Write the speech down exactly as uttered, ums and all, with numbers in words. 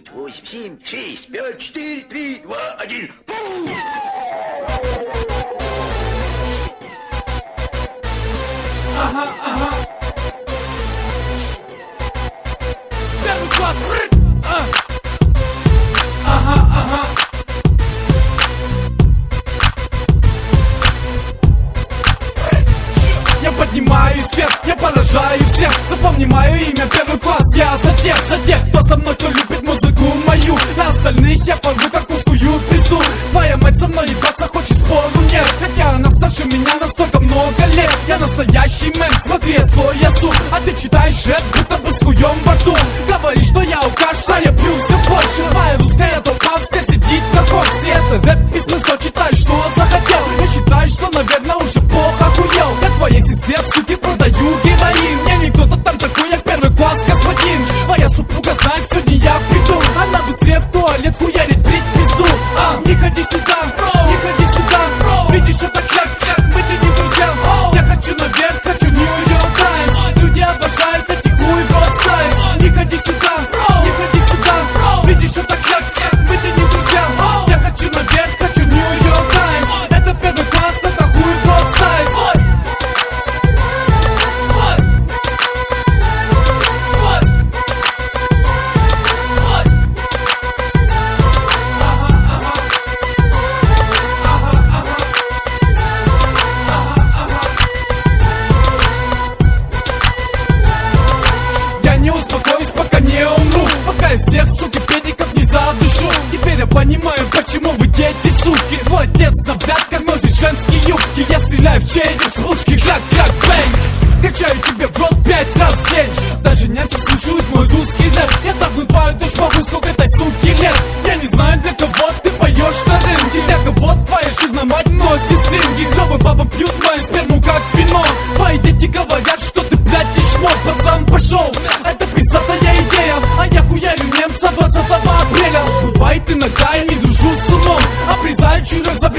восемь, семь, шесть, пять, четыре, три, два, один. Ага, ага. Первый класс. А. Ага, ага. Я поднимаюсь вверх, я поражаю всех. Запомни мое имя, первый класс. Я за тех, за тех, кто со мной, кто любит музыку мою. На остальных я порву как узкую пизду. Твоя мать со мной ебаться хочет, спору нет. Хотя она старше меня на столько много лет. Я настоящий мэн, смотри, я стоя суп. А ты читаешь рэп, будто бы с хуем во рту. Говоришь, что я алкаш, а я пью все больше. Твоя русская толпа вся сидит на коксе. Это рэп и смысл, читаешь, что захотел. Я считаю, что, наверное, уже плохо охуел. Я твоей сестре, суки, продаю героин. Мне не кто-то там такой, як первый класс, господин. Твоя супруга знает, сегодня я приду. Она быстрее в туалет хуярит, брить пизду. А, не ходи сюда, не ходи сюда. Видишь, это кляк-кляк, мы тебе не друзья. Я хочу наверх, хочу Нью-Йорк Таймс. Люди обожают эти хуй бросай. Не ходи сюда, не ходи сюда. Видишь, это кляк-кляк, мы тебе не друзья. Я хочу наверх, хочу Нью-Йорк Таймс. Это первый класс, это хуй бросай. Я не успокоюсь, пока не умру. Пока я всех, суки, педиков не задушу. Теперь я понимаю, почему вы дети, суки. Твой отец на пятках носит женские юбки. Я стреляю в череп, пушки, как-как бэнг. Качаю тебе в рот пять раз в день. Даже няти слушают мой русский рэп. Я так выпаю душ могу, сколько этой суки лет. Я не знаю, для кого ты поешь на рынке. Для кого твоя жирная мать носит стринги. Клёвые бабы пьют мою сперму как вино. Твои дети говорят, что ты, блядь, не шмот. Пацан, пошел, это пиздатая идея. А я хуярю немца двадцатого апреля. Бывает иногда я не дружу с умом. Обрезаю чужих за